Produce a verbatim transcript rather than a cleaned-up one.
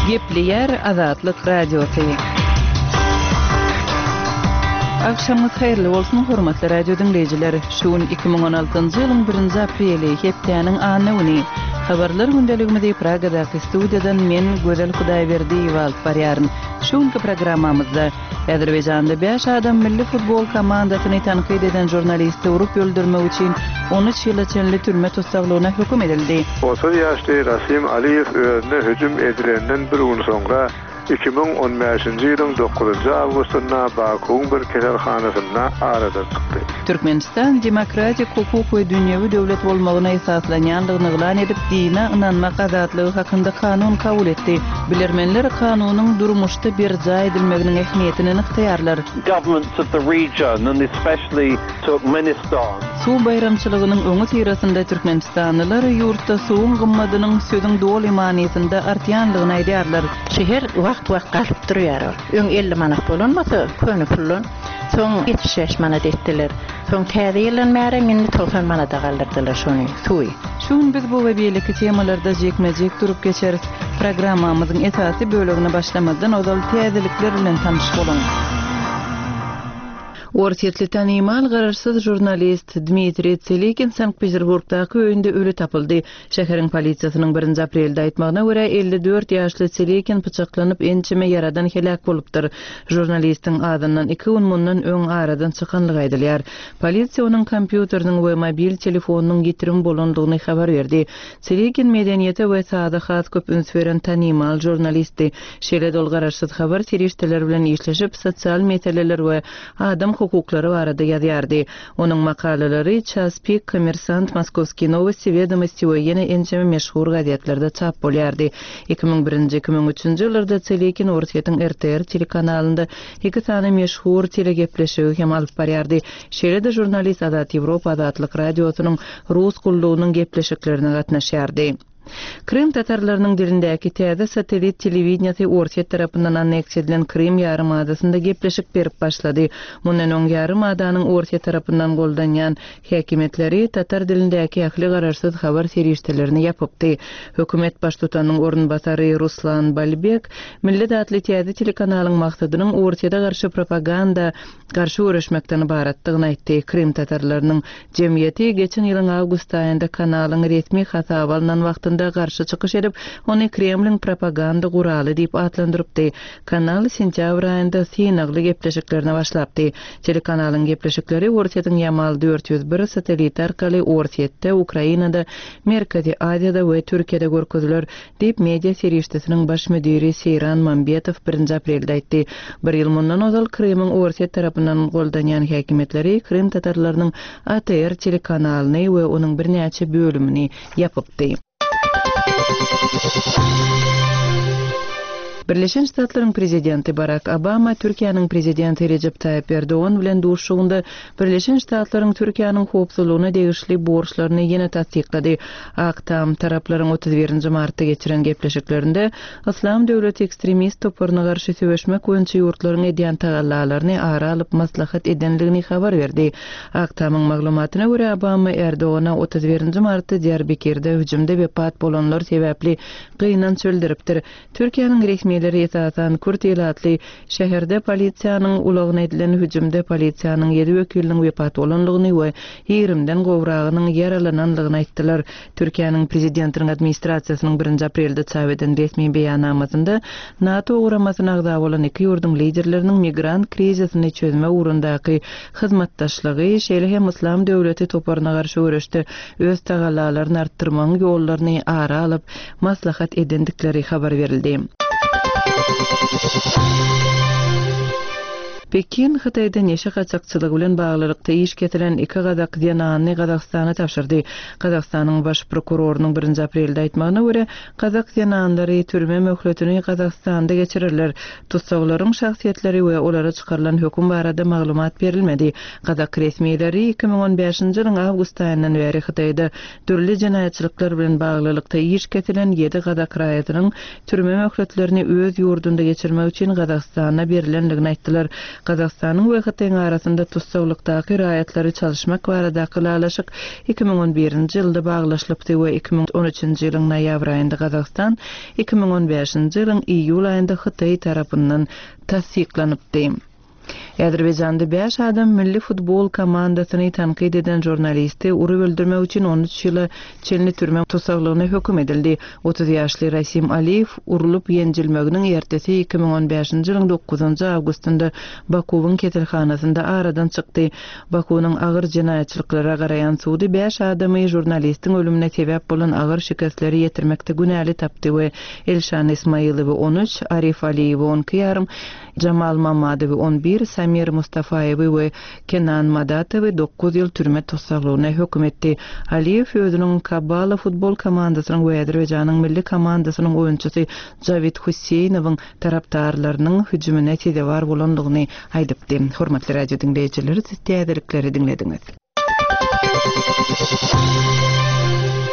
Gepleyer Azatlyk Radiosu. Akşamınız hayırlı olsun hormatly radio dinleyijiler. Şuun iki ming on altyncı ýylyň birinji apreli hepdeniň anyny. Habarlar gündeligimizde Pragadaky studiýadan men Gözel Hudaýberdiýew alyp barýaryn. Şuňky programmamyzda Azerbaýjanda beş adam milli futbol komandasyny tanqid eden jurnalisti urup öldürmek üçin on üç ýyl içinde türme tutsaglygyna hökm edildi. otuz ýaşly Rasim Aliýew özüne hüjüm edilenden bir gün soňra iki ming on beşinji ýylyň dokuzunçy awgustynda Bakuň bir keselhanasyna arada çykdy. Türkmenistan demokratik hukuk we dünýäwi döwlet bolmagyna esaslanýanlygyny glan edip dine inanmak azatlygy hakynda kanun kabul etdi. Bilermenler kanunyň durmuşda bir jaý edilmeginiň ähmiýetini ykdyarlar. Governments of the region and especially Turkmenistan. Suw bayramçylygynyň öňü tirasynda Türkmenistanlylar ýurtda suwun gymmadynyň söziň dol imaniyetinde artýanlygyny aýdýarlar. Şeher wagt wagt galyp durýar. Öň elli manat bolanmasa köni pullun soň yetmiş beş manat etdiler. Soň täze ýylan märe indi doksan manata galdyrdylar şonu. Suwy. Şun biz bu we beýleki temalarda jekmejek durup geçeriz. Programmamyzyň esasy bölegine başlamadan ozal täzelikler bilen tanyş bolan. Ortiýetli tanymal garaşsyz jurnalist Dmitri Tselikin Sankt-Peterburgdaky öýünde ölü tapyldy. Şäheriň polisiýasynyň birinji aprelde aýtmagyna görä elli dört ýaşly Tselikin pyçaklanyp ençime ýaradan helak bolupdyr. Jurnalistiň adyndan iki gün mundan öň aradan çykanlygy aýdylýar. Polisiýa onuň kompýuteriniň we mobil telefonunyň getirim bolandygyny habar berdi. Tselikin medeniýete we sadahat köp üns beren tanymal jurnalisti. Şeýle dol garaşsyz habar serişdeler bilen işleşip sosial meseleler we adam hukuklary barada ýazýardy. Onuň makalelary Chaspik, Kommersant, Moskovskiy Novosti, Vedomosti we ýene ençeme meşhur gazetlarda çap bolýardy. iki ming birinji iki ming üçünji ýyllarda Tselikin Ortiýetiň R T R telekanalynda iki tane meşhur telegepleşigi hem alyp barýardy. Şeýle-de jurnalist Azat Ýewropa Azatlyk radiosynyň rus gullugynyň gepleşiklerine gatnaşýardy. Krym tatarlarynyň dilindäki täze satelit telewizionyasy Ortiýet tarapyndan anneks edilen Krym ýarymadasyna gepleşik berip başlady. Mundan öň ýarymadanyň Ortiýet tarapyndan goldanýan häkimetleri tatar dilindäki ähli garaşsyz habar serişdelerini ýapypdy. Hökümet baş tutanyň ornbasary Ruslan Balbek Milli Datly täze telekanalyň maksadynyň Ortiýetde garşy propaganda garşy öreşmekden ibaratdygyny aýtdy. Krym tatarlarynyň jemgyýeti geçen ýylyň awgust aýynda kanalyň resmi hasaba alynan wagtynda garşy çykyş edip, ony Kremliň propaganda guraly diýip atlandyrypdy. Kanal sentýabr aýynda synagly gepleşiklerine başlapdy. Telekanalyň gepleşikleri Ortiýetiň ýamal dört ýüz bir satelit arkaly Ortiýetde, Ukrainada, Merkezi Aziýada we Türkiýede görkezler diýip media serişdesiniň baş müdiri Seyran Mambetow birinji aprelde aýtdy. Bir ýyl mundan ozal Krymyň Ortiýet tarapyndan goldanýan häkimetleri Krym tatarlarynyň A T R telekanalyny we onuň birnäçe bölümini ýapypdy. Birleşen Ştatlaryň prezidenti Barack Obama Türkiýanyň prezidenti Recep Tayyip Erdoğan bilen duruşugynda Birleşen Ştatlaryň Türkiýanyň howpsuzlygyna degişli borçlaryny ýene tasdiklady. Aktam taraplaryň otuz birinji martda geçiren gepleşiklerinde Islam döwleti ekstremist toparyna garşy söwüşmek boýunça ýurtlaryň edýän tagallalaryny ara alyp maslahat edenligini habar berdi. Aktamyň maglumatyna görä Obama Erdoğana otuz birinji martda Diyarbakyrda hüjümde wepat bolanlar sebäpli gynan çöldiripdir. Türkiýanyň resmi Leri esasan Kürt elatly şäherde polisiýanyň ulagyna edilen hüjümde polisiýanyň ýedi wekiliniň wepat bolanlygyny we ýigrimden gowragynyň yaralananlygyny aýtdylar. Türkiýanyň prezidentiniň administrasiýasynyň birinji aprelde çap eden resmi beýanamasynda NATO ugramasyna agza bolan iki ýurdun liderleriniň migrant krizisini çözme ugrundaky hyzmatdaşlygy şeýle hem Islam döwleti toparyna garşy öreşde öz tagallalaryny artdyrmagyň ýollaryny ara alyp maslahat edendikleri habar berildi. Pekin Hytaýda neşe gaçakçylygy bilen baglylykda iş getiren iki gadak ýanany Gazakstana tapşyrdy. Gazakstanyň baş prokurorunyň birinji aprelde aýtmagyna görä, Gazak ýananlary türme möhletini Gazakstanda geçirirler. Tutsaklaryň şahsiýetleri we olara çykarylan höküm barada maglumat berilmedi. Gazak resmiýetleri iki ming on beşinji ýylyň awgust aýyndan beri Hytaýda türli jenaýatçylyklar bilen baglylykda iş getiren ýedi Gazak raýatynyň türme möhletlerini öz ýurdunda geçirmek üçin Gazakstana berilenligini aýtdylar. Kazakstanyň we Hytaýyň arasynda tutsaglyktagı raýatlary çalışmak barada kylalaşyk iki ming on birinji ýylda baglaşlypdy we iki ming on üçinji ýylyň noýabr aýynda Kazakstan, iki ming on beşinji ýylyň iýul aýynda Hytaý tarapyndan tasdiklanypdy. Azerbaýjanda beş adam milli futbol komandasyny tanqid eden jurnalisti urup öldürmek üçin on üç ýyla çelni türme tutsaglygyna hökm edildi. otuz ýaşly Rasim Aliyev urulup ýenjilmeginiň ertesi iki ming on beşinji ýylyň dokuzunji awgustynda Bakuwyň ketelhanasynda aradan çykdy. Bakuwyň agyr jinaýatçylyklara garaýan sudy beş adamy jurnalistiň ölümine sebäp bolan agyr şikastleri ýetirmekde günäli tapdy we Elşan Ismaýylowy on üç, Arif Aliyew on iki ýarym, Jamal Mamadowy on bir, Samir Mustafayewy we Kenan Madatowy dokuz ýyl türme tutsaglygyna hökm etdi. Aliyew özüniň Kabala futbol komandasynyň we Azerbaýjanyň milli komandasynyň oýunçysy Javid Huseynowyň tarapdarlarynyň hüjümine sebäp bolandygyny aýdypdy. Hormatly radio dinleýijileri, siz täzelikleri dinlediňiz.